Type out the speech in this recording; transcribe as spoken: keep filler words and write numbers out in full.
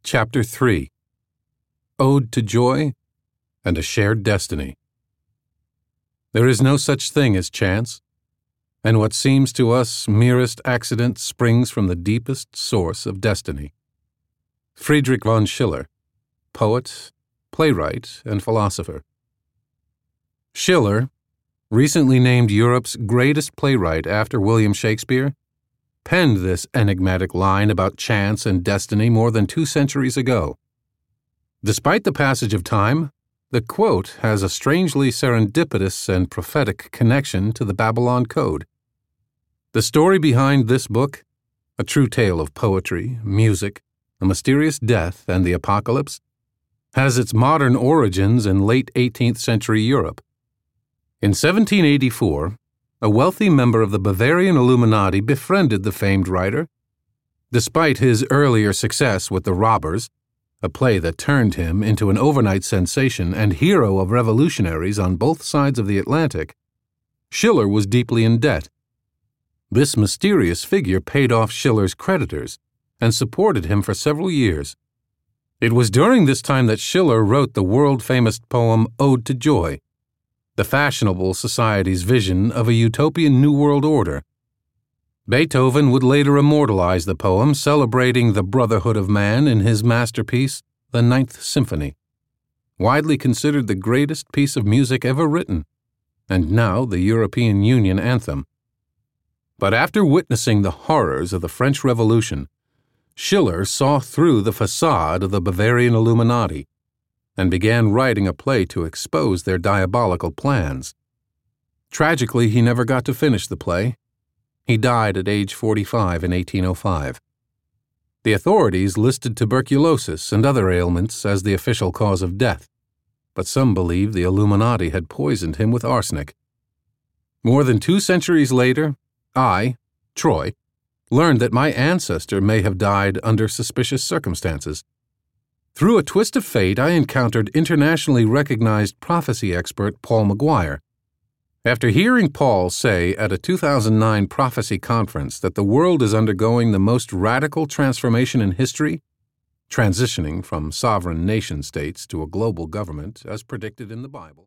Chapter three. Ode to Joy and a Shared Destiny. There is no such thing as chance, and what seems to us merest accident springs from the deepest source of destiny. Friedrich von Schiller, poet, playwright, and philosopher. Schiller, recently named Europe's greatest playwright after William Shakespeare, penned this enigmatic line about chance and destiny more than two centuries ago. Despite the passage of time, the quote has a strangely serendipitous and prophetic connection to the Babylon Code. The story behind this book, a true tale of poetry, music, a mysterious death, and the apocalypse, has its modern origins in late eighteenth century Europe. In seventeen eighty-four, a wealthy member of the Bavarian Illuminati befriended the famed writer. Despite his earlier success with The Robbers, a play that turned him into an overnight sensation and hero of revolutionaries on both sides of the Atlantic, Schiller was deeply in debt. This mysterious figure paid off Schiller's creditors and supported him for several years. It was during this time that Schiller wrote the world-famous poem Ode to Joy, the fashionable society's vision of a utopian New World Order. Beethoven would later immortalize the poem, celebrating the brotherhood of man in his masterpiece, the Ninth Symphony, widely considered the greatest piece of music ever written, and now the European Union anthem. But after witnessing the horrors of the French Revolution, Schiller saw through the facade of the Bavarian Illuminati and began writing a play to expose their diabolical plans. Tragically, he never got to finish the play. He died at age forty-five in eighteen oh five. The authorities listed tuberculosis and other ailments as the official cause of death, but some believe the Illuminati had poisoned him with arsenic. More than two centuries later, I, Troy, learned that my ancestor may have died under suspicious circumstances. Through a twist of fate, I encountered internationally recognized prophecy expert Paul McGuire. After hearing Paul say at a two thousand nine prophecy conference that the world is undergoing the most radical transformation in history, transitioning from sovereign nation-states to a global government as predicted in the Bible,